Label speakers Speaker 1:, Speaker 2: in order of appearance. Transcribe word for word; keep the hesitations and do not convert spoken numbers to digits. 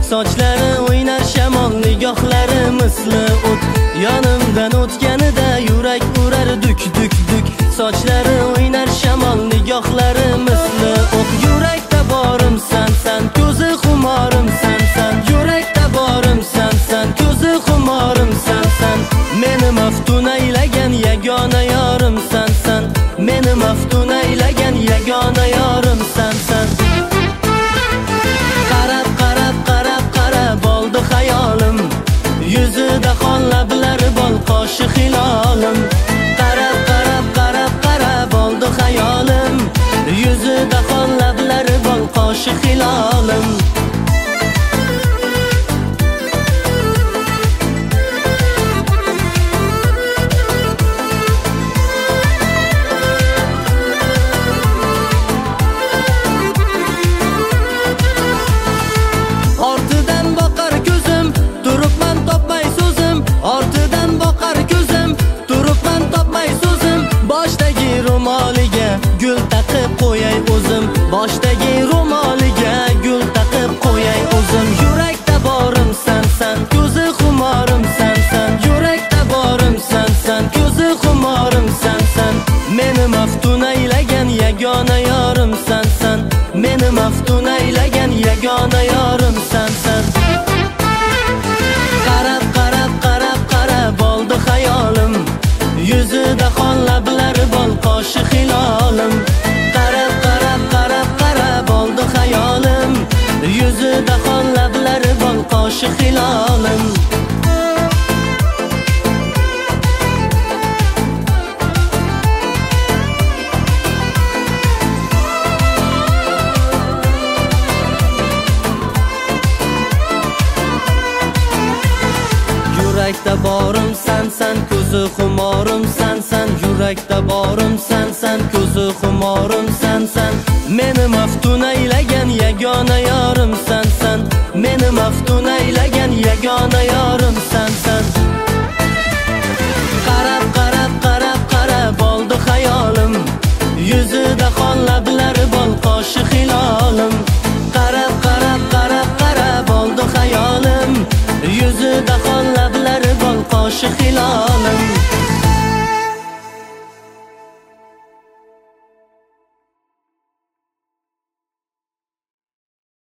Speaker 1: sochlari o'ynar shamol, nigohlari misli o't. Yonimdan o'tganida yurak urar duk duk duk. Sochlari o'ynar shamol, nigohlari misli o't. Yurakda borim san san, ko'zi xumorim san san. Yurakda borim san san, ko'zi xumorim san san. Meni maftun aylagan yagona yorim san san. Meni maftun aylagan yagona yorim san san. Qarab qarab qarab qarab oldi xayolim, yuzida qon lablari bol qoshi hilolim. Qarab qarab qarab qarab oldi xayolim, yuzida qon lablari bol qoshi hilolim. Gul taqib qo'yay o'zim, boshdagi ro'moliga gul taqib qo'yay o'zim. Yurakda borim san san, ko'zi xumorim san san. Yurakda borim san san, ko'zi xumorim san san. Meni maftun aylagan yagona yorim san san. Meni maftun aylagan yagona yorim san san. Qarab qarab qarab qarab oldi xayolim, yuzida qon lablari bol qoshi hilolim. Qarab qarab qarab qarab oldi xayolim, yuzida qon lablari bol qoshi hilolim. Yurakda borim san san, ko'zi xumorim san san. Yurakda borim san san, ko'zi xumorim san san. Meni maftun aylagan yagona